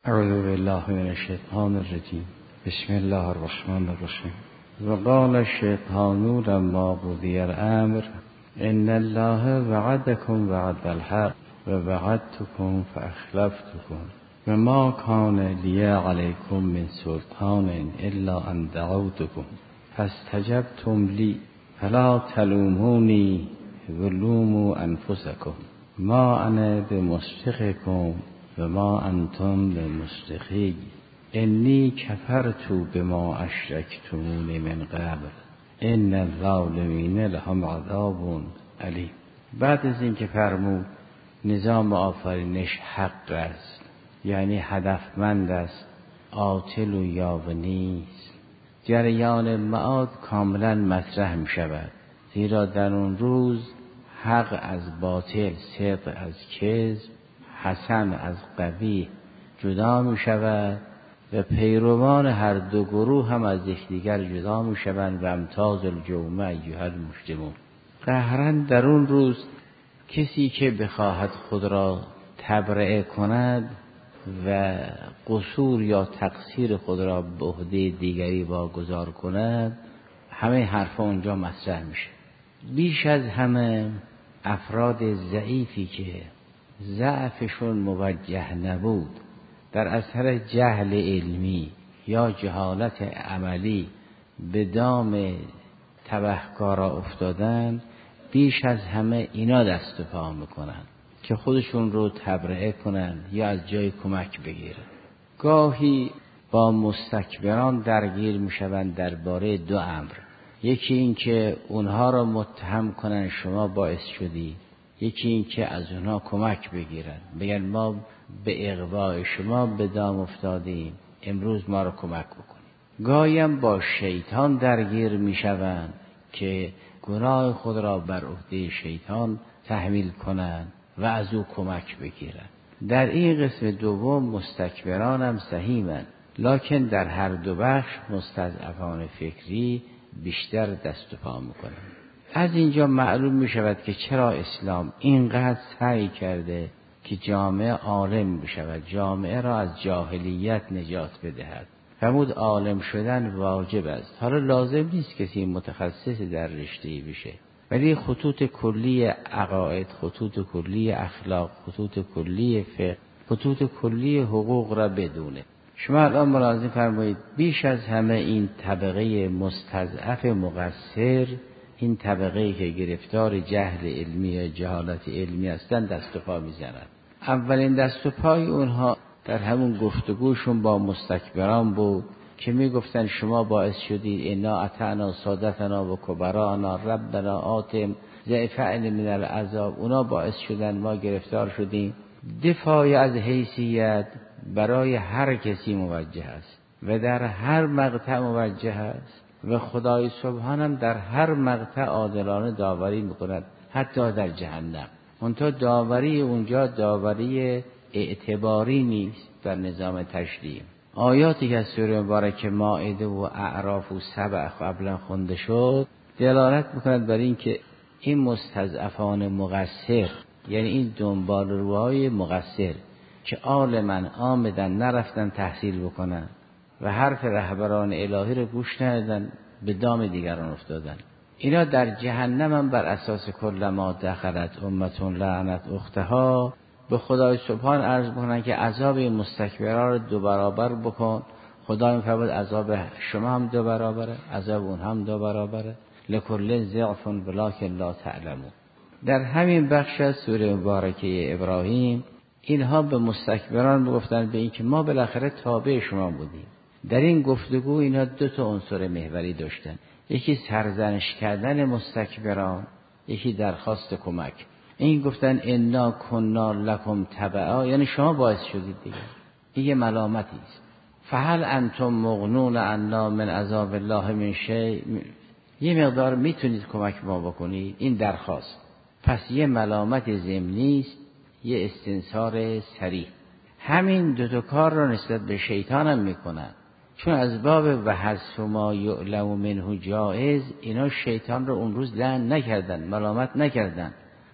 اعوذ بالله من الشیطان الرجیم. بسم الله الرحمن الرحیم. و قال الشیطان لما قضی الامر ان الله وعدکم وعد الحق و وعدتکم فاخلفتکم و ما کان لی علیکم من سلطان الا ان دعوتکم فاستجبتم لی فلا تلومونی ولوموا انفسکم ما انا بمصرخکم و ما انتم بمصرخی انی کفرت بما اشرکتمون من قبل ان الظالمین لهم عذاب علیم. بعد از اینکه فرمود نظام آفرینش حق است، یعنی هدفمند است، عاطل و یاوه نیست، جریان معاد کاملا مطرح می شود، زیرا در اون روز حق از باطل، صدق از کذب، حسن از قبیح جدا می شود و پیروان هر دو گروه هم از یکدیگر جدا می شوند و امتاز الجوم ایها المجرمون. قهرا در اون روز کسی که بخواهد خود را تبرئه کند و قصور یا تقصیر خود را به عهده دیگری واگذار کند، همه حرفا اونجا مطرح میشه. بیش از همه افراد ضعیفی که ضعفشون موجه نبود، در اثر جهل علمی یا جهالت عملی به دام تبهکارا افتادن، بیش از همه اینا دست و پا میکنن که خودشون رو تبرئه کنن یا از جای کمک بگیرن. گاهی با مستکبران درگیر میشوند درباره دو امر: یکی این که اونها رو متهم کنن شما باعث شدی، یکی این که از اونها کمک بگیرن، بگن ما به اغواء شما به دام افتادیم، امروز ما رو کمک بکنید. گاهی هم با شیطان درگیر میشوند که گناه خود را بر عهده شیطان تحمیل کنند و از او کمک بگیرند. در این قسم دوم مستکبران هم سهیمند، لکن در هر دو بخش مستضعفان فکری بیشتر دست و پا میکنند. از اینجا معلوم می شود که چرا اسلام اینقدر سعی کرده که جامعه عالم بشود، جامعه را از جاهلیت نجات بدهد. فرمود عالم شدن واجب است. حالا لازم نیست کسی متخصص در رشته‌ای بشه، ولی خطوط کلی عقاید، خطوط کلی اخلاق، خطوط کلی فقه، خطوط کلی حقوق را بدونه. شما الان ملاحظه فرمایید بیش از همه این طبقه مستضعف مقصر، این طبقه‌ای که گرفتار جهل علمی یا جهالت علمی هستند، دست و پا میزنند. اولین دست و پای اونها در همون گفتگوشون با مستکبران بود که میگفتن شما باعث شدید، انا اطعنا سادتنا و کبرانا ربنا آتهم ضعفین من العذاب، اونا باعث شدن ما گرفتار شدیم. دفاع از حیثیت برای هر کسی موجه است و در هر مقطع موجه است و خدای سبحانم در هر مقطع عادلانه داوری میکند، حتی در جهنم. منتها داوری اونجا داوری اعتباری نیست در نظام تشریع. آیاتی که از سوره مبارکه مائده و اعراف و سبع قبلا خونده شد دلالت میکند بر این که این مستضعفان مقصر، یعنی این دنبال روهای مقصر که عالمن آمدن نرفتن تحصیل بکنن و حرف رهبران الهی رو گوش ندادن، به دام دیگران افتادن، اینا در جهنم هم بر اساس کلما دخلت امتون لعنت اختها به خدای سبحان عرض بکنن که عذاب مستکبران رو 2 برابر بکن. خدا میفرماید عذاب شما هم 2 برابره، عذاب اون هم 2 برابره، لکل ضعف ولکن لا تعلمون. در همین بخش از سوره مبارکه ابراهیم اینها به مستکبران میگفتن به این که ما بالاخره تابع شما بودیم. در این گفتگو اینا 2 تا عنصر محوری داشتن: یکی سرزنش کردن مستکبران، یکی درخواست کمک. این گفتن انا کنا لکم تبعا، یعنی شما باعث شدید دیگه. این یه ملامتی است. فهل انتم مغنون عنا من عذاب الله من شیء، یه مقدار میتونید کمک ما بکنید، این درخواست. پس یه ملامت ضمنی است، یه استنصار صریح. همین 2 تا کار را نسبت به شیطان هم میکنن، چون از باب و حذف ما یعلم منه جائز، اینا شیطان رو اون روز لعن نکردن، ملامت نکردن،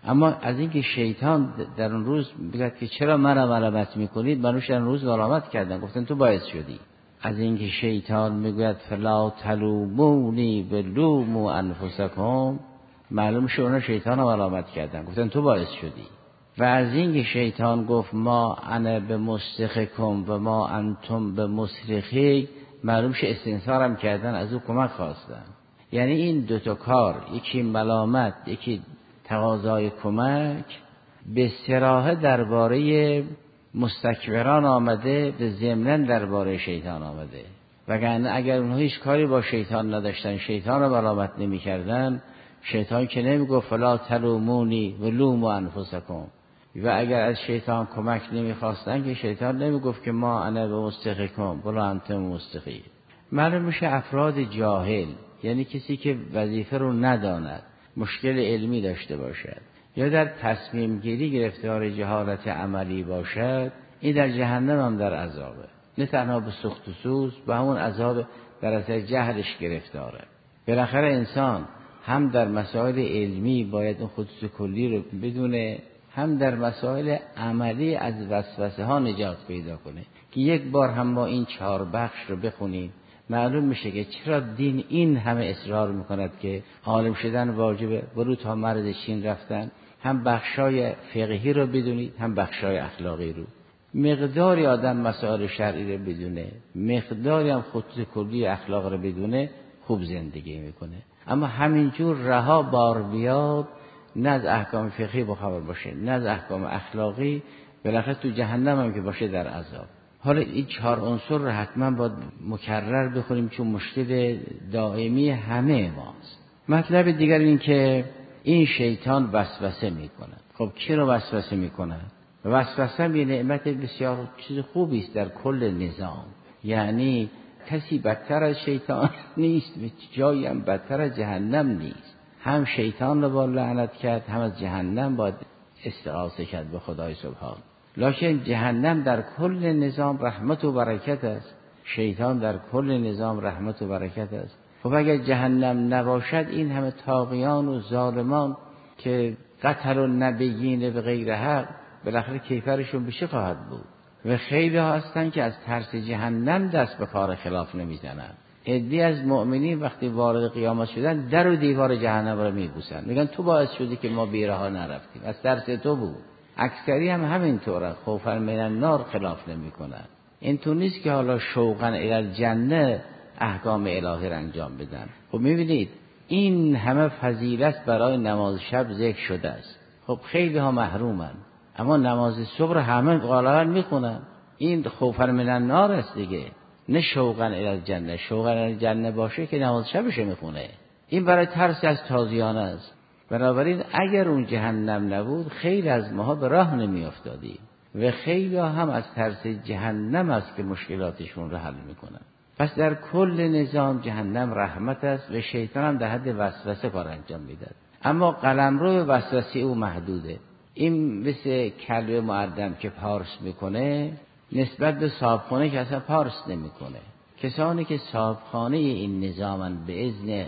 اما از اینکه شیطان در اون روز بگه که چرا منو ملامت میکنید، منوش در اون روز ملامت کردن، گفتن تو باعث شدی. از اینکه شیطان میگوید فلا تلومونی ولوموا انفسکم، معلوم شد اونا شیطان رو ملامت کردن، گفتن تو باعث شدی. و از اینکه شیطان گفت ما انا بمصرخکم و ما انتم بمصرخی، معلوم شد استنصارم کردن، از او کمک خواستن. یعنی این دوتا کار، یکی ملامت یکی تقاضای کمک، به صراحت درباره مستکبران آمده، به ضمناً درباره شیطان آمده. وگرنه اگر اونها هیچ کاری با شیطان نداشتن، شیطان رو ملامت نمی کردن، شیطان که نمی گفت فلا تلومونی ولوموا انفسکم. و اگر از شیطان کمک نمی خواستن که شیطان نمی گفت که ما انا بمصرخکم ولا انتم بمصرخی. معلوم میشه افراد جاهل، یعنی کسی که وظیفه رو نداند، مشکل علمی داشته باشد یا در تصمیم گیری گرفتار جهالت عملی باشد، این در جهنم هم در عذابه. نه تنها به سخت و سوز، به همون عذاب در اثر جهلش گرفتاره. بالاخره انسان هم در مسائل علمی باید اون خطوط کلی رو بدونه، هم در مسائل عملی از وسوسه ها نجات پیدا کنه. که یک بار هم ما این 4 بخش رو بخونیم، معلوم میشه که چرا دین این همه اصرار میکند که عالم شدن واجبه، برو تا مرز چین رفتن. هم بخشای فقهی رو بدونید، هم بخشای اخلاقی رو. مقداری آدم مسائل شرعی رو بدونه، مقداری هم خطوط کلی اخلاق رو بدونه، خوب زندگی میکنه. اما همینجور رها بار بیاد، نه از احکام فقهی بخبر باشه، نه از احکام اخلاقی، بالاخره تو جهنم هم که باشه در عذاب. حالا این 4 عنصر رو حتما باید مکرر بخونیم، چون مشکل دائمی همه ماست. مطلب دیگر این که این شیطان وسوسه میکند. خب کی رو وسوسه میکند؟ وسوسه یه نعمت بسیار چیز خوبی است در کل نظام. یعنی کسی بدتر از شیطان نیست، جایی هم بدتر از جهنم نیست. هم شیطان رو با لعنت کرد، هم از جهنم باید استعاذه کرد به خدای سبحان. لکن جهنم در کل نظام رحمت و برکت است، شیطان در کل نظام رحمت و برکت است. خب اگر جهنم نباشد، این همه طاغیان و ظالمان که قتل النبیین به غیر حق، بالاخره کیفرشون به چه خواهد بود؟ و خیلی ها هستن که از ترس جهنم دست به کار خلاف نمیزنن. عده‌ای از مؤمنین وقتی وارد قیامت شدن، در و دیوار جهنم رو میبوسن، میگن تو باعث شدی که ما بیرها نرفتیم، از ترس تو بود. اکثری هم همینطوره، خوفا من النار خلاف نمیکنن. این تو نیست که حالا شوقا الی الجنه احکام الهی را انجام بدن. خب میبینید این همه فضیلت برای نماز شب ذکر شده است. خب خیلی ها محرومن، اما نماز صبح همه غالبا میخونن. این خوفا من النار است دیگه، نه شوقا الی الجنه. شوقا الی الجنه باشه که نماز شبش میخونه. این برای ترس از تازیانه است. بنابراین اگر اون جهنم نبود، خیلی از ماها به راه نمی افتادیم و خیلی هم از ترس جهنم است که مشکلاتشون رو حل میکنن. پس در کل نظام جهنم رحمت است و شیطان هم در حد وسوسه کار انجام میده. اما قلمرو وسوسه او محدوده. این مثل کلب معدم که پارس میکنه نسبت به صاحبخانه که اصلا پارس نمیکنه. کسانی که صاحبخانه این نظامن به اذن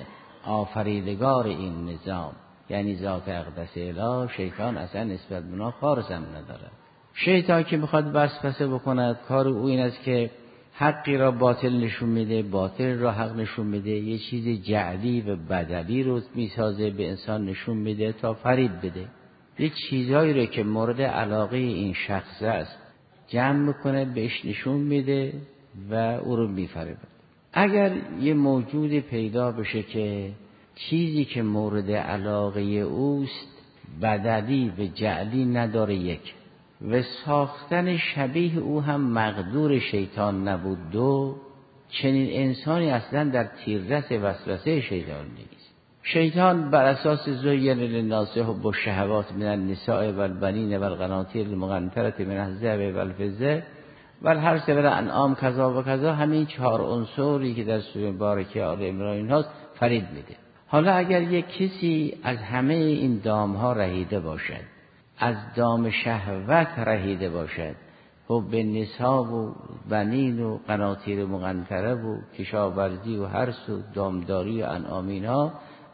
آفریدگار این نظام، یعنی ذات اقدس اله، شیطان اصلا نسبت به اونا خارج هم نداره. شیطان که میخواد وسوسه بکند، کار او این است که حقی را باطل نشون میده، باطل را حق نشون میده، یه چیز جعلی و بدلی رو میسازه به انسان نشون میده تا فریب بده. یه چیزایی رو که مورد علاقه این شخص است جمع میکنه، بهش نشون میده و او رو میفریبه. اگر یه موجود پیدا بشه که چیزی که مورد علاقه اوست بدلی و جعلی نداره، یک، و ساختن شبیه او هم مقدور شیطان نبود، دو، چنین انسانی اصلا در تیررس وسوسه شیطان نیست. شیطان بر اساس زین للناس حب الشهوات من النساء والبنین والقناطیر المقنطرة من الذهب والفضة والحرث والانعام کذا و کذا، همین 4 عنصری که در سوره مبارکه آل عمران اینهاست فرید میده. حالا اگر یک کسی از همه این دامها رهیده باشد، از دام شهوت رهیده باشد، حب نساء و بنین و قناطیر مقنطره و کشاورزی و حرث و دامداری و انعام، اینها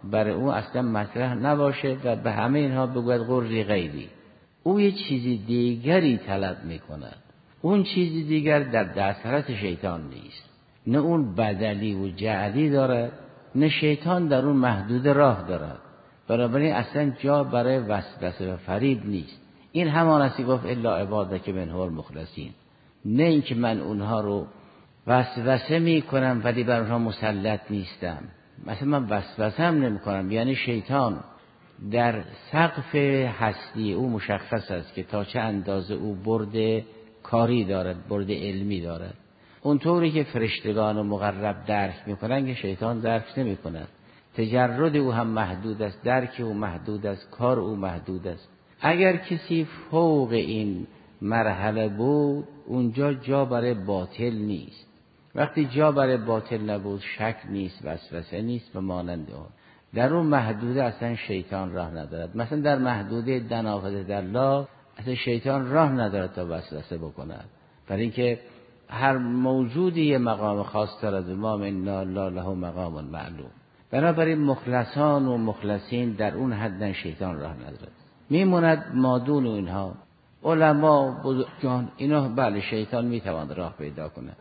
برای او اصلا مطرح نباشه و به همه اینها بگوید قری غیری. او یه چیزی دیگری طلب میکند، اون چیزی دیگر در دسترس شیطان نیست، نه اون بدلی و جعلی دارد، نه شیطان در اون محدود راه دارد. بنابراین اصلا جا برای وسوسه و فریب نیست. این همان است که گفت الا عبادک منهم المخلصین، نه اینکه من اونها رو وسوسه میکنم ولی بر اونها مسلط نیستم. مثلا من وسوسه هم نمیکنم، یعنی شیطان در سقف هستی او مشخص است که تا چه اندازه او برد کاری دارد، برد علمی دارد. اونطوری که فرشتگان و مقرب درک میکنن که شیطان درک نمیکند. تجرد او هم محدود است، درک او محدود است، کار او محدود است. اگر کسی فوق این مرحله بود، اونجا جا برای باطل نیست. وقتی جا برای باطل نبود، شک نیست، وسوسه نیست و مانند آن. در اون محدوده اصلا شیطان راه ندارد. مثلا در محدوده دناوت الله اصلا شیطان راه ندارد تا وسوسه بکند، برای اینکه هر موجودی یه مقام خاص دارد و ما من الله له مقام معلوم. بنابراین مخلصان و مخلصین در اون حد شیطان راه ندارد. میموند مادون اینها علما بزرگان، اینا بله شیطان میتواند راه پیدا کنه.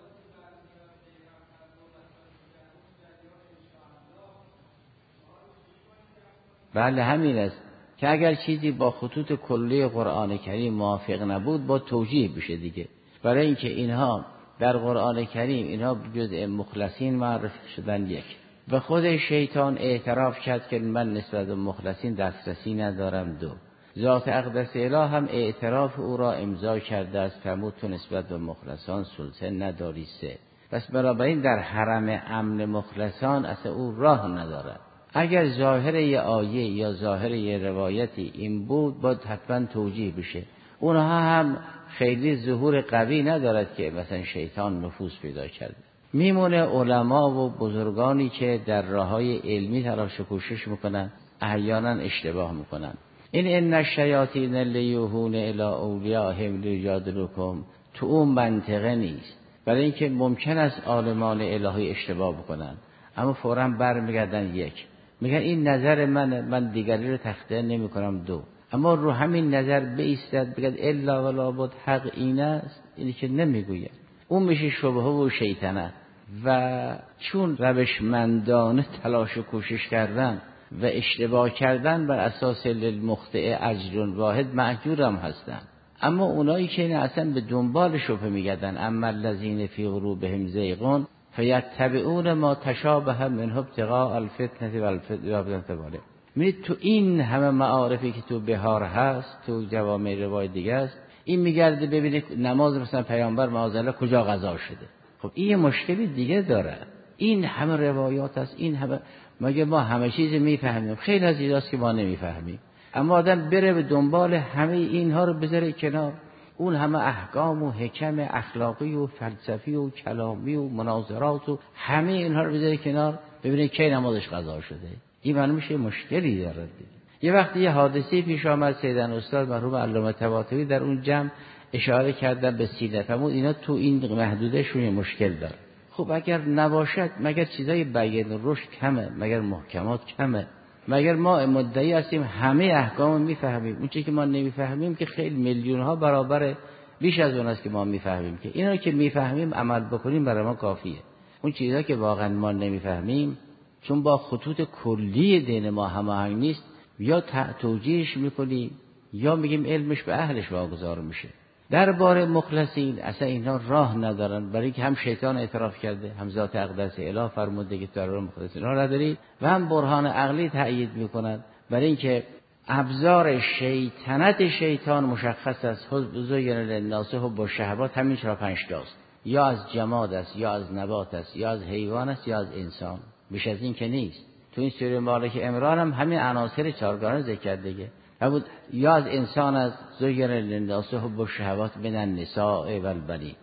بله همین است که اگر چیزی با خطوط کلی قرآن کریم موافق نبود با توجیه بشه دیگه. برای اینکه اینها در قرآن کریم اینها جزء مخلصین معرفی شدن یک، و خود شیطان اعتراف کرد که من نسبت به مخلصین دسترسی ندارم. دو، ذات اقدس اله هم اعتراف او را امضا کرده است فرمود تو نسبت به مخلصان سلطه نداری. سه، پس بنابراین در حرم امن مخلصان اصلا او راه ندارد. اگر ظاهر یه آیه یا ظاهر یه روایتی این بود باید حتما توجیه بشه. اونها هم خیلی ظهور قوی ندارد که مثلا شیطان نفوذ پیدا کرده. میمونه علما و بزرگانی که در راههای علمی تلاش و کوشش میکنن، احیانا اشتباه میکنن. ان الشیاطین لیوحون الی اولیاءهم لیجادلوکم، تو اون منطقه نیست. برای اینکه ممکن است عالمان الهی اشتباه بکنن اما فوراً برمیگردن یک، میگن این نظر من دیگری رو تخطئه نمی کنم. دو، اما رو همین نظر بایستد بگد الا ولا بد حق این است، اینی که نمیگوید. اون میشه شبهه و شیطنت. و چون روشمندانه تلاش و کوشش کردن و اشتباه کردن بر اساس للمخطئ اجر واحد مأجور هم هستن. اما اونایی که این اصلا به دنبال شبهه میگردن، اما الذین فی قلوبهم زیغ فیتبعون ما تشابه منه ابتغاء الفتنه والفتنه. می‌بینید تو این همه معارفی که تو بهار هست، تو جوامع روایت دیگه است، این میگرده ببینه نماز مثلا پیامبر معاذالله کجا قضا شده. خب این یه مشکلی دیگه داره. این همه روایات هست، این همه، مگه ما همه چیز میفهمیم؟ خیلی از چیزاست که ما نمیفهمیم. اما آدم بره به دنبال همه اینها رو بذاره کنار، اون همه احکام و حکم اخلاقی و فلسفی و کلامی و مناظرات و همه اینها رو بذاره کنار، ببینه کی نمازش قضا شده. این معنی میشه مشکلی داره. یه وقتی یه حادثه پیش آمد، سیدن استاد مرحوم علامه طباطبایی در اون جمع اشاره کردن به سیده، فرمود اینا تو این محدودهشون مشکل داره. خب اگر نباشد، مگر چیزای بیان رشد کمه، مگر محکمات کمه، مگر ما مدعی هستیم همه احکام میفهمیم؟ اون چیزی که ما نمیفهمیم که خیلی میلیون ها برابر بیش از اون است که ما میفهمیم. که اینا که میفهمیم عمل بکنیم برای ما کافیه. اون چیزا که واقعا ما نمیفهمیم چون با خطوط کلی دین ما هماهنگ نیست، یا توجیهش میکنیم یا میگیم علمش به اهلش واگذار میشه. درباره مخلصین اصلا اینا راه ندارن، برای که هم شیطان اعتراف کرده، هم ذات اقدس اله فرموده که در مخلصین راه نداری، و هم برهان عقلی تأیید میکنن. برای اینکه ابزار شیطنت شیطان مشخص است. زین للناس حب الشهوات، همین 4-5 تاست، یا از جماد است، یا از نبات است، یا از حیوان است، یا از انسان. بیش از این که نیست. تو این سوره مالک عمران هم همین عناصر 4گانه ذکر کرده دیگه. بود یا از انسان از زین للناس حب الشهوات من النساء والبنین،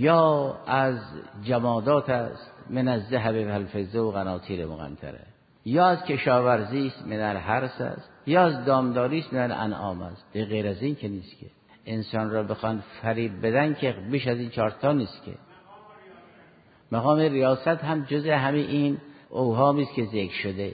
یا از جمادات است من الذهب والفضه و قناطیر مقنطره، یا از کشاورزی است من الحرث است، یا از دامداری است من الانعام است. غیر از این که نیست که انسان را بخوان فریب بدن که بیش از این 4 تا نیست که. مقام ریاست هم جزء همین این اوهامی است که ذکر شده.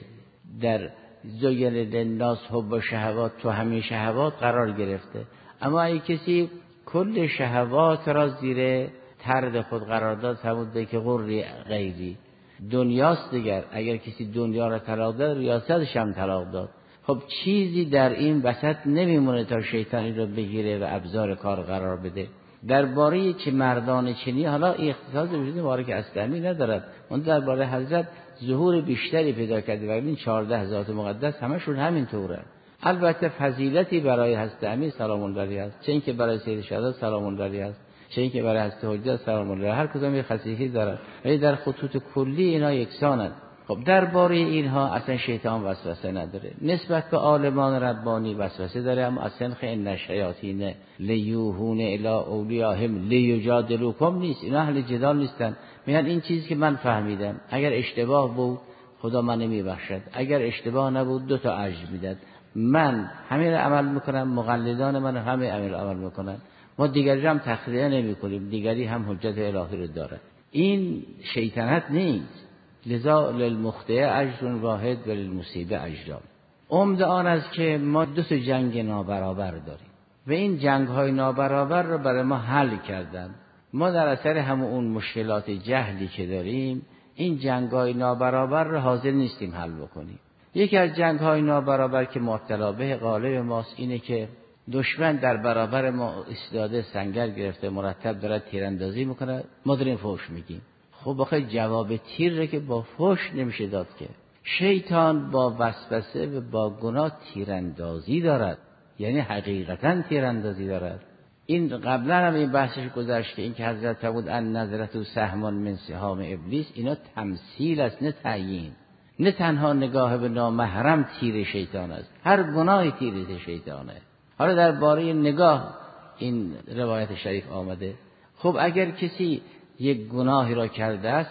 در زین للناس حب شهوات تو همین شهوات قرار گرفته. اما اگه کسی کل شهوات را زیر طرد خود قرار داد، همون که غری غیری دنیاست دیگر. اگر کسی دنیا را طلاق داد، ریاستش هم طلاق داد. خب چیزی در این وسط نمیمونه تا شیطان این رو بگیره و ابزار کار قرار بده. درباره چه مردان چنی حالا اختصاص وجود مبارک اصلی ندارد. اون درباره حضرت ظهور بیشتری پیدا کرده و این 14 ذات مقدس همشون همین طوره. البته فضیلتی برای حضرت امیر سلام الله علیه است، چه اینکه برای سید شهدا سلام الله علیه است، چه اینکه برای حضرت حجت سلام الله علیه، هر کدوم یک خصیصی دارد ولی در خطوط کلی اینا یکسانند. خب درباره اینها اصلا شیطان وسوسه نداره. نسبت به عالمان ربانی وسوسه داره، اما اصلا ان الشیاطین لیوحون الی اولیاءهم لیجادلوکم نیست. اینا اهل جدال نیستن، میگن این چیزی که من فهمیدم اگر اشتباه بود خدا من نمیبخشد، اگر اشتباه نبود 2 تا اجر میداد. من همین عمل میکنم، مقلدان من همین عمل میکنن، ما دیگری هم تخلیه نمیکنیم، دیگری هم حجت الهی رو داره. این شیطنت نیست. لذا للمخطئ اجر واحد و للمصیب اجران. عمد آن است که ما 2 تا جنگ نابرابر داریم و این جنگ های نابرابر رو برای ما حل کردن. ما در اثر همون اون مشکلات جهلی که داریم این جنگ های نابرابر رو حاضر نیستیم حل بکنیم. یکی از جنگ های نابرابر که مبتلا به غالب ماست اینه که دشمن در برابر ما ایستاده، سنگر گرفته، مرتب داره تیراندازی میکنه، ما داریم فحش میگیم. خب آخه جواب تیر رو که با فحش نمیشه داد که. شیطان با وسوسه و با گناه تیراندازی دارد، یعنی حقیقتا تیراندازی دارد. این قبلا هم این بحثش گذشته، این که حضرت فرمود ان نظرت سهم من سهام ابلیس، اینا تمثیل است نه تعیین. نه تنها نگاه به نامحرم تیر شیطان است، هر گناهی تیر شیطانه. حالا درباره نگاه این روایت شریف آمده. خب اگر کسی یک گناهی را کرده است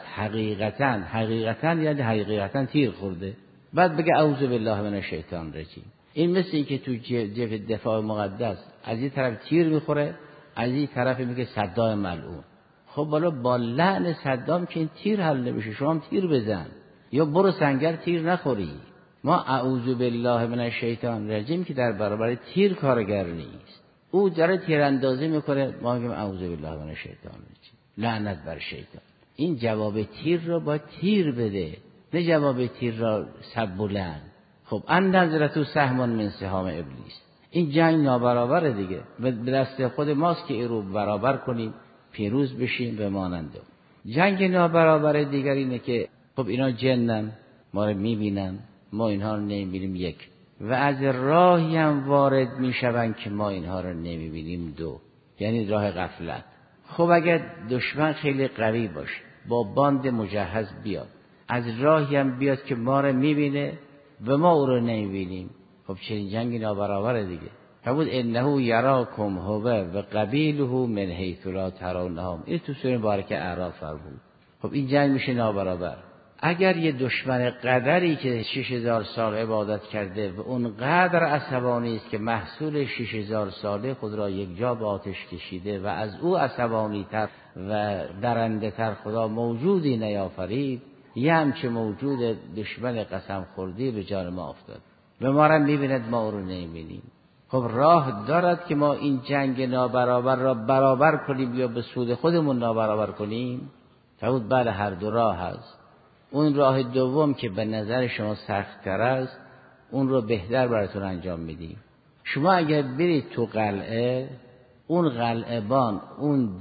حقیقتا یعنی حقیقتا تیر خورده، بعد بگه اعوذ بالله من الشیطان الرجیم. این مثل این که تو جبهه دفاع مقدس از این طرف تیر میخوره، از این طرف میگه صدام ملعون. خب بالا با لعن صدام که این تیر حل نمیشه، شما هم تیر بزن یا برو سنگر تیر نخوری. ما اعوذ بالله من الشیطان الرجیم که در برابر تیر کارگر نیست. او داره تیراندازی میکنه، ما میگیم اعوذ بالله من الشیطان الرجیم، لعنت بر شیطان. این جواب تیر را با تیر بده، نه جواب تیر را سب و لعن. خب ان نظرت سهم من سهام ابلیس، این جنگ نابرابره دیگه، به دست خود ماست که این رو برابر کنیم، پیروز بشیم به ماننده. جنگ نابرابر دیگر اینه که خب اینا جنن، ما رو میبینن، ما اینها رو نمیبینیم، یک، و از راهی هم وارد میشون که ما اینها رو نمیبینیم، دو، یعنی راه غفلت. خب اگر دشمن خیلی قوی باشه، با باند مجهز بیاد، از راهی هم بیاد که ما رو میبینه و ما او رو نمیبینیم، خب چنین جنگی نابرابره دیگه. فرمود انه یراکم هو و قبیله من حیث لا ترونهم، این تو سوره مبارکه اعراف فرمود. خب این جنگ میشه نابرابر. اگر یه دشمن قدری که 6000 سال عبادت کرده و اون قدر عصبانی است که محصول 6000 ساله خود را یک جا به آتش کشیده و از او عصبانی تر و درنده تر خدا موجودی نیافرید، یه همچه موجود دشمن قسم خوردی به جان ما افتاد و ما را میبیند، ما او رو نمیبینیم. خب راه دارد که ما این جنگ نابرابر را برابر کنیم یا به سود خودمون نابرابر کنیم؟ فرمود بله، هر دو راه هست. اون راه دوم که به نظر شما سخت تر است، اون رو بهتر براتون انجام میدیم. شما اگر برید تو قلعه، اون قلعه‌بان، اون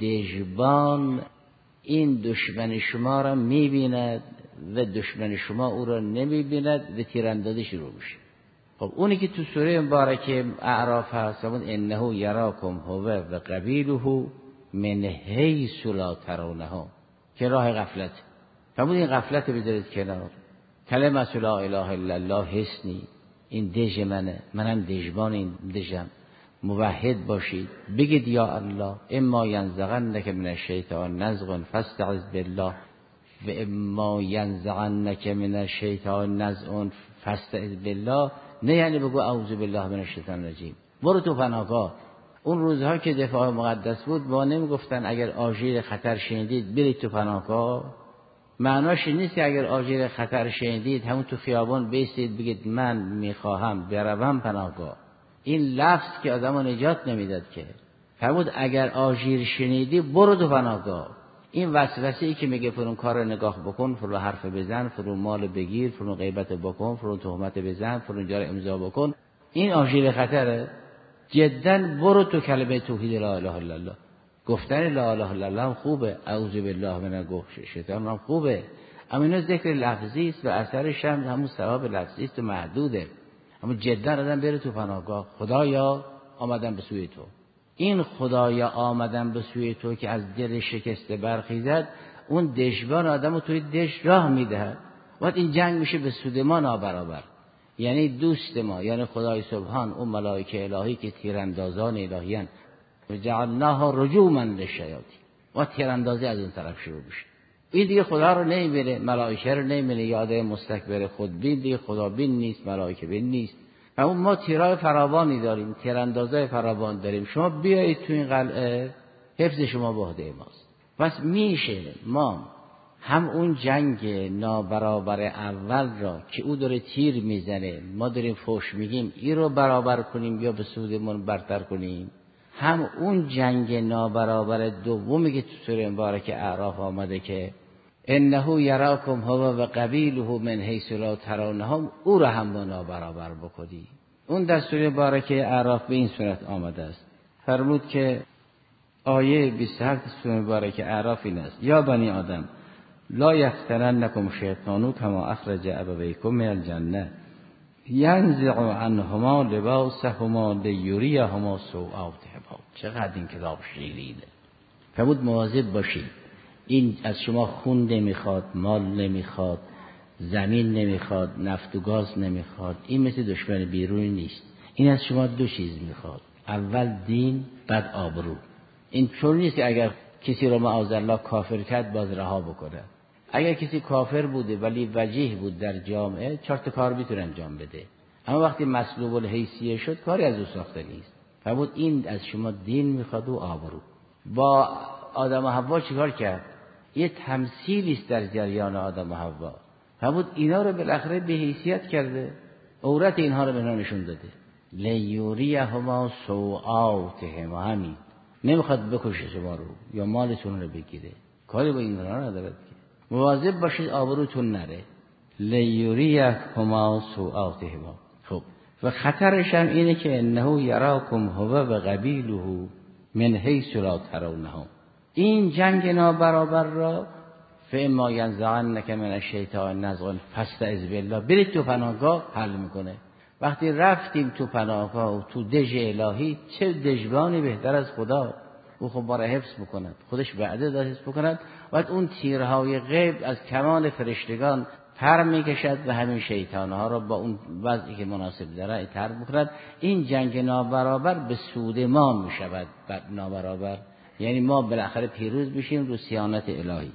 دژبان این دشمن شما را میبیند و دشمن شما او را نمیبیند و تیراندازی شروع میشه. خب اونی که تو سوره مبارکه اعراف هست، انه یراکم هو و قبیله من حیث لا ترونهم، که راه غفلت. فرمود این غفلت بذارید کنار. کلمه لا اله الا الله حسنی، این دژ منه، منم دژبان این دژم. موحد باشید، بگید یا الله اما ینزغنک من الشیطان نزغ فاستعذ بالله و اما ینزغنک من الشیطان نزغ فاستعذ بالله. نه یعنی بگو اعوذ بالله من الشیطان الرجیم، برو تو پناهگاه. اون روزها که دفاع مقدس بود ما نمیگفتن اگر آژیر خطر شنیدید برید تو پناهگاه؟ معناش نیست که اگر آژیر خطر شنیدید همون تو خیابان بیستید بگید من میخواهم بروم پناهگاه. این لفظ که آدمو نجات نمیداد که. فرمود اگر آژیر شنیدی برو تو پناهگاه. این وسوسه‌ای که میگه فرون کار نگاه بکن، فرون حرف بزن، فرون مال بگیر، فرون غیبت بکن، فرون تهمت بزن، فرون جار امضا بکن، این آژیر خطره. جدا برو تو کلمه توحید لا اله الا الله. گفتن لا اله الا الله هم خوبه، اعوذ بالله من الشیطان هم خوبه، اما اینا ذکر لفظی است و اثرش هم همون ثواب لفظی است و محدوده. اما جدا آدم بره تو پناهگاه، خدایا آمدم به سوی تو. این خدایا آمدم به سوی تو که از دل شکسته برخیزد، اون دشوار آدمو توی دش راه میدهد. وقت این جنگ میشه به سود ما نابرابر. یعنی دوست ما، یعنی خدای سبحان، اون ملائکه الهی که تیراندازان الهیان، جعلناها رجوما للشیاطین، و تیراندازی از اون طرف شروع میشه. این دیگه خدا رو نمیبینه، ملائکه رو نمیبینه، یاده مستکبر خودبین دیگه خدا بین نیست، ملائکه بین نیست. اما ما تیرای فراوانی داریم، تیراندازای فراوان داریم. شما بیایید تو این قلعه، حفظ شما به عهده ماست. پس میشه ما هم اون جنگ نابرابر اول را که او داره تیر میزنه، ما داریم فوش میگیم، این رو برابر کنیم یا به سودمون برتر کنیم، هم اون جنگ نابرابر دومی که تو سوره مبارک اعراف آمده که انه یراکم هو و قبیله من حیث لا ترونهم، او را هم با نابرابر بکنی. اون در سوره مبارک اعراف به این صورت آمده است. فرمود که آیه 27 سوره مبارک اعراف این است: یا بنی آدم لا یفتننکم شیطان کما اخرج ابویکم من الجنه ینزع عنهما لباسهما لیریهما سوآتهما. چقدر این کتاب شیرینه. فرمود مواظب باشید، این از شما خون نمیخواد، مال نمیخواد، زمین نمیخواد، نفت و گاز نمیخواد. این مثل دشمن بیرونی نیست. این از شما دو چیز میخواد: اول دین، بعد آبرو. این چون نیست که اگر کسی رو معاذالله کافر کرد باز رها بکنه. اگر کسی کافر بوده ولی وجیه بود در جامعه، 4 تا کار میتونه انجام بده. اما وقتی مسلوب الحیثیه شد، کاری از او ساخته نیست. فرمود این از شما دین میخواد و آبرو. با آدم و حوا چیکار کرد؟ یه تمثیلی است در جریان آدم و حوا. فرمود اینا رو بالاخره به حیثیت کرده، عورت اینها رو به اینا نشون داده. لیوریهما سوآتهما. همین نمیخواد بکشه شما رو یا مالتون رو بگیره، کاری با این کارا نداره. مواظب باشید آبروتون نره. لیوریهما سوآتهما. خب و خطرش هم اینه که انه یراکم هو و قبیله من حیث لا ترونهم. این جنگ نابرابر را فاما ینزغنک من الشیطان نزغ فاستعذ بالله، برید تو پناهگاه حل میکنه. وقتی رفتیم تو پناهگاه و تو دژ الهی، چه دژبانی بهتر از خدا؟ او خب ما را حفظ بکند، خودش وعده داد حفظ بکند. و اون تیرهای غیب از کمان فرشتگان پر میکشد و همین شیطانها را با اون وضعی که مناسب داره تر بکند. این جنگ نابرابر به سود ما میشود. نابرابر یعنی ما بالاخره پیروز میشیم رو صیانت الهی.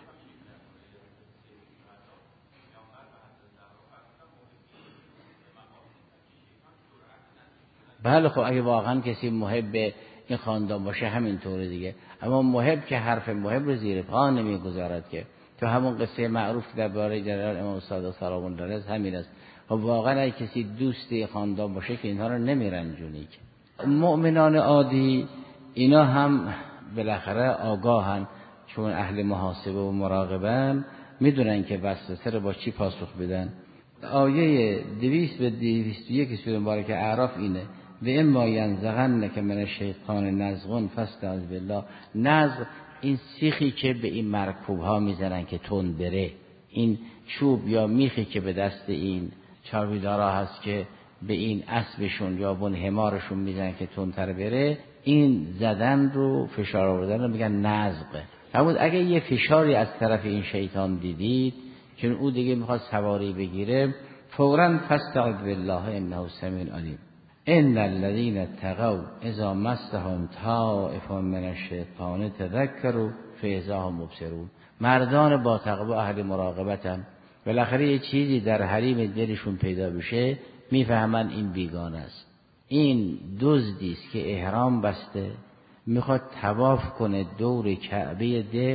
بله خب اگه واقعا کسی محب این خاندان باشه همینطوره دیگه. اما محب که حرف محب رو زیر پا نمیگذارد که. تو همون قصه معروف درباره جلال امام صادق سلام الله علیه همین است. خب واقعا اگه کسی دوست خاندان باشه که اینها رو نمیرنجونی. مؤمنان عادی اینا هم بالاخره آگاهن، چون اهل محاسبه و مراقبن، میدونن که وسوسه رو با چی پاسخ بدن. آیه 200 به 201 سوره مبارکه اعراف اینه: و اما ینزغنک من الشیطان نزغ فاستعذ بالله. نزغ این سیخی که به این مرکوب ها میزنن که تون بره، این چوب یا میخی که به دست این چاودارا هست که به این اسبشون یا بون حمارشون میزنن که تندتر بره، این زدن رو، فشار آوردن رو میگن نزغ. همون اگه یه فشاری از طرف این شیطان دیدید چون او دیگه میخواد سواری بگیره، فوراً فاستعذ بالله انه سمیع علیم. ان الذين اتقوا اذا مسهم طائف من الشیطان تذکروا فاذا هم مبصرون. مردان با تقوا اهل مراقبتن، بالاخره یه چیزی در حریم دلشون پیدا بشه میفهمن این بیگانه است، این دزدی است که احرام بسته میخواد طواف کنه دور کعبه دل،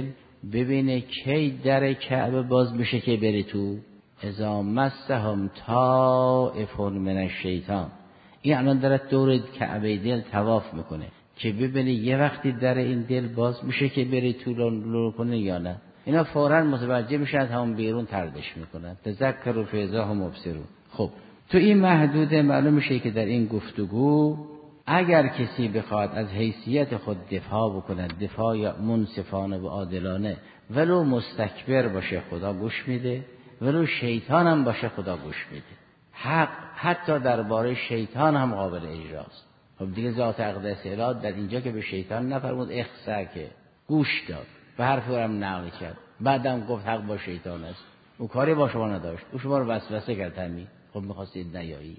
ببینه کی در کعبه باز میشه که بری تو. اذا مسهم طائف من الشیطان. این الان داره دور کعبه دل طواف میکنه که ببینه یه وقتی در این دل باز میشه که بری تو لو کنه یا نه. اینا فوراً متوجه میشن، همون بیرون طردش میکنن. تذکروا فاذا هم مبصرون. خب تو این محدوده معلوم میشه که در این گفتگو اگر کسی بخواد از حیثیت خود دفاع بکنه، دفاع یا منصفانه و عادلانه، ولو مستکبر باشه خدا گوش میده، ولو شیطان هم باشه خدا گوش میده. حق حتی درباره شیطان هم قابل اجراست. خب دیگه ذات اقدس الهی در اینجا که به شیطان نفرمود اخسا، که گوش داد و حرف او هم نقل کرد، بعدم گفت حق با شیطان است. او کاری با شما نداشت، او شما رو وسوسه کرد. همین خب می‌خواستید نیایی.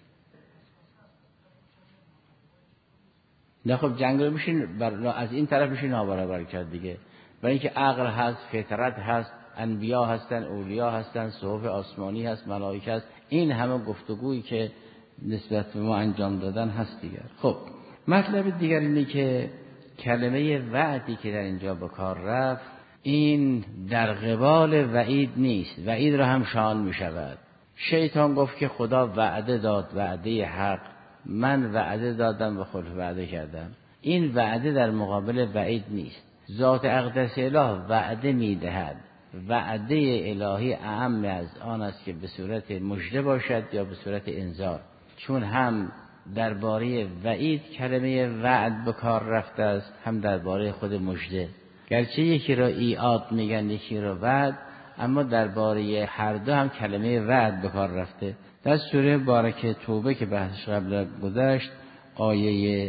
نه خب جنگ رو میشین از این طرف میشین نابرابر کرد دیگه. برای اینکه عقل هست، فطرت هست، انبیا هستن، اولیا هستن، صحف آسمانی هست، ملائکه هست. این همه گفتگویی که نسبت به ما انجام دادن هست دیگر. خب مطلب دیگر اینه که کلمه وعدی که در اینجا به کار رفت، این در قبال وعید نیست. وعید را هم شامل می شود. شیطان گفت که خدا وعده داد، وعده حق، من وعده دادم و خلف وعده کردم. این وعده در مقابل وعید نیست. ذات اقدس اله وعده می دهد. وعده الهی اعم از آن است که به صورت مژده باشد یا به صورت انذار. چون هم درباره وعید کلمه وعد به کار رفته است، هم درباره خود مژده. گرچه یکی را ایعاد میگن، یکی را وعد، اما درباره هر دو هم کلمه وعد به کار رفته. در سوره بارکه توبه که بحثش قبل گذشت، آیه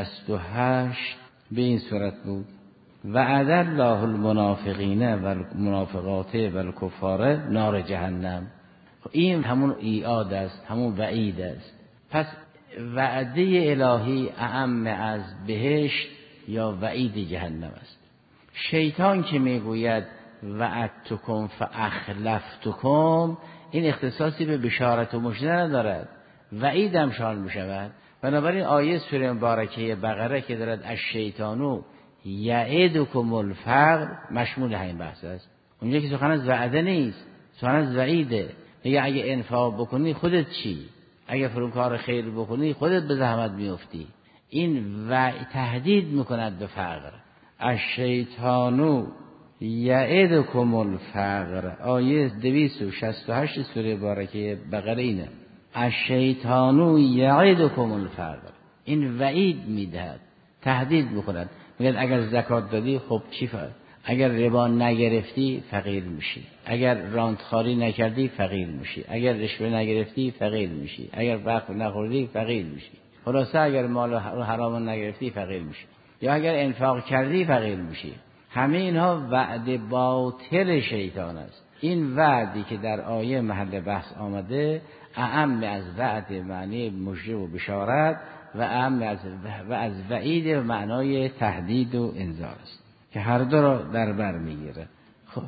68 به این صورت بود: وعد الله المنافقین و المنافقات و الکفار نار جهنم. این همون ایعاد است، همون وعید است. پس وعده الهی اعم از بهشت یا وعید جهنم است. شیطان که میگوید وعدتکم فاخلفتکم، این اختصاصی به بشارت و مژده ندارد، وعید هم شامل می شود. بنابراین آیه سوره مبارکه بقره که دارد الشیطانو یعدکم الفقر مشمول همین بحث است. اونجا که سخن از وعده نیست، سخن از وعیده. میگه اگه انفاق بکنی خودت چی؟ اگه فروکار خیر بکنی خودت به زحمت میفتی. این تهدید میکند به فقر. الشیطانو یعدکم الفقر، آیه 268 سوره بارکه بقره اینه. الشیطانو یعدکم الفقر، این وعید میدهد، تهدید میکند. میگه اگر زکات دادی خب چی فرق؟ اگر ربا نگرفتی فقیر میشی، اگر رانتخاری نکردی فقیر میشی، اگر رشوه نگرفتی فقیر میشی، اگر وقت نخوردی فقیر میشی. خلاصه اگر مال حرام نگرفتی فقیر میشی، یا اگر انفاق کردی فقیر میشی. همه اینها وعده باطل شیطان است. این وعدی که در آیه محل بحث آمده اعم از وعد معنی مژده و بشارت و اعم از وعید و معنای تهدید و انذار است که هر دو را در بر میگیره. خب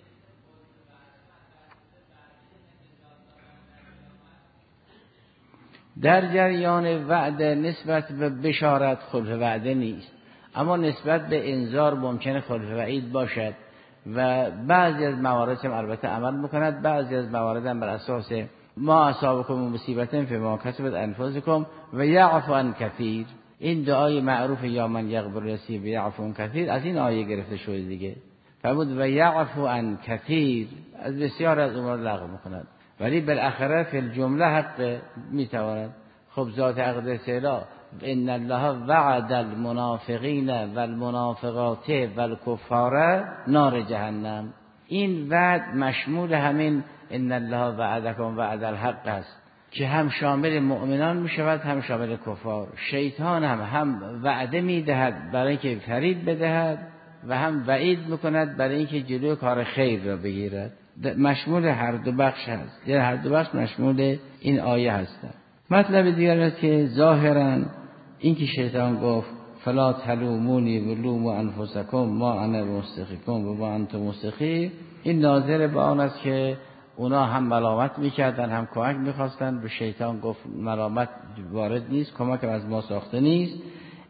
در جریان وعده نسبت به بشارت خلف وعده نیست، اما نسبت به انذار ممکنه خلف وعید باشد و بعضی از موارد هم البته عمل میکند، بعضی از موارد هم بر اساس ما اصابکم مصیبت فیما کسبت انفسکم و یعفو عن کثیر. این دعای معروف یا من یغفر رسی و یعفو عن کثیر از این آیه گرفته شده دیگه. فرمود و یعفو عن کثیر، از بسیار از امور لغو میکند، ولی بالاخره فی الجمله حق میتواند. خب ذات اقدس اله ان الله وعد المنافقین و المنافقات و الکفار نار جهنم، این وعد مشمول همین ان الله وعدکم وعد الحق است که هم شامل مؤمنان می شود هم شامل کفار. شیطان هم وعده می دهد برای اینکه فریب بدهد و هم وعید میکند برای اینکه جلوی کار خیر را بگیرد. مشمول هر دو بخش هست، یعنی هر دو بخش مشمول این آیه هستند. مطلب دیگر است که ظاهرا این که شیطان گفت فلا تلومونی ولوموا انفسکم ما انا مستخیکم و ما انتم مستخی، این ناظر به آن است که اونا هم ملامت میکردن هم کمک میخواستن. به شیطان گفت ملامت وارد نیست، کمک از ما ساخته نیست.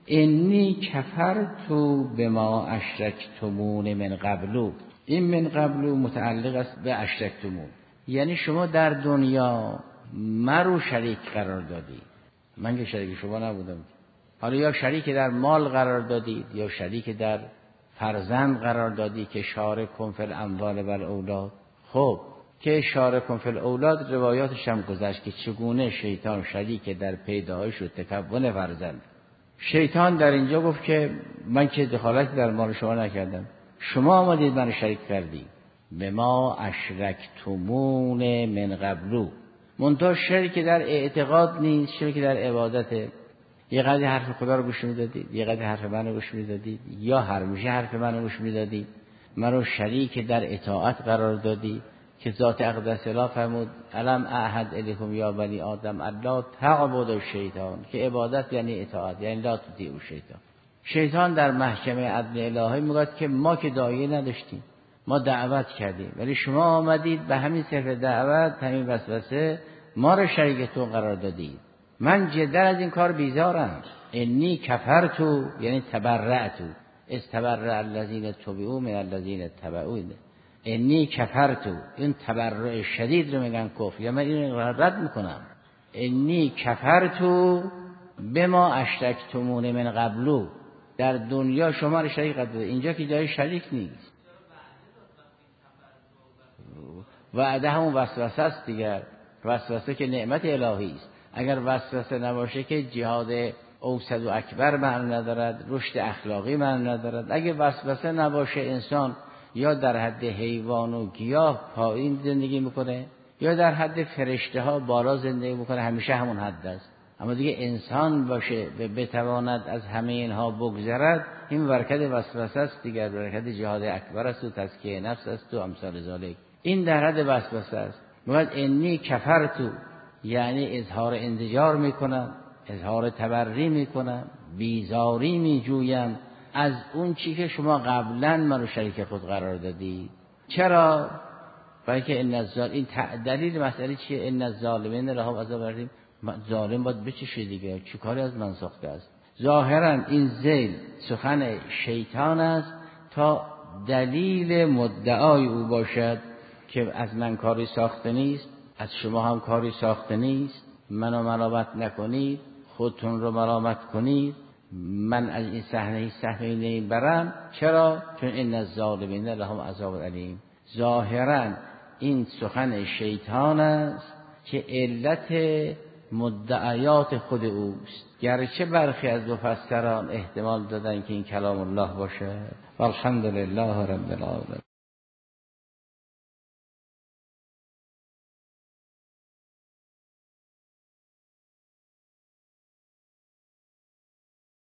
انی کفرت بما اشرکتمون من قبل. این من قبل متعلق است به اشرکتمون، یعنی شما در دنیا مرا شریک قرار دادی، من که شریک شما نبودم. حالا یا شریک در مال قرار دادید یا شریک در فرزند قرار دادی که شارکم فی الاموال و الاولاد. خب که شارکم فی الاولاد روایاتش هم گذشت که چگونه شیطان شریک در پیدایش و تکون فرزند. شیطان در اینجا گفت که من که دخالتی در مال شما نکردم، شما آمدید من شریک کردید. به ما اشرکتمون من قبلو. منتها شرک در اعتقاد نیست، شرک در عبادته. یه قدر حرف خدا رو گوش میدادید، یه قدر حرف من رو گوش میدادید، یا همیشه حرف من رو گوش میدادید، من رو شریک در اطاعت قرار دادی که ذات اقدس اله فرمود الم اعهد الیکم یا بنی آدم الا تعبدوا الشیطان، که عبادت یعنی اطاعت، یعنی لا تطیعوا الشیطان. شیطان در محکمه عدل الهی میگه که ما که داعیه نداشتیم، ما دعوت کردیم، ولی شما آمدید به همین صرف دعوت، همین وسوسه ما رو شریکتون قرار دادید. من جدا از این کار بیزارم. انی کفرتو یعنی تبرأتو، استبرأ الذین تبعوا من الذین اتبعوا. انی کفرتو، این تبرع شدید رو میگن کفر، یا من این رو رد میکنم. انی کفرتو بما اشرکتمون من قبلو، در دنیا شما رو شریک قرار داد، اینجا که جای شریک نیست. وعده همون وسوسه است دیگر، وسوسه که نعمت الهی است. اگر وسوسه نباشه که جهاد اوسط و اکبر معنی ندارد، رشد اخلاقی معنی ندارد. اگر وسوسه نباشه انسان یا در حد حیوان و گیاه پایین زندگی میکنه، یا در حد فرشته ها بالا زندگی میکنه، همیشه همون حد است. اما دیگه انسان باشه و بتواند از همه اینها بگذرد، این برکت وسوسه است دیگر، برکت جهاد اکبر است و تزکیه نفس است و امثال ذالک. این در حد وسوسه است. میگه انی کفرتو یعنی اظهار انزجار میکنم، اظهار تبری میکنم، بیزاری میجویم از اون چی که شما قبلا منو شریک خود قرار دادید. چرا؟ برای که ان الظالمین، این دلیل مسئله چیه؟ ان الظالمین لهم عذاب الیم. ظالم باید بچشه دیگه، چه کاری از من ساخته است؟ ظاهرا این ذیل سخن شیطان است تا دلیل مدعای او باشد که از من کاری ساخته نیست، از شما هم کاری ساخته نیست، منو ملامت نکنید، خودتون رو ملامت کنید، من از این صحنه نمیبرم. چرا؟ چون ان الظالمین لهم عذاب الیم. ظاهرا این سخن شیطان است که علت مدعیات خود اوست، گرچه برخی از مفسران احتمال دادن که این کلام الله باشه. والحمد لله رب العالمین.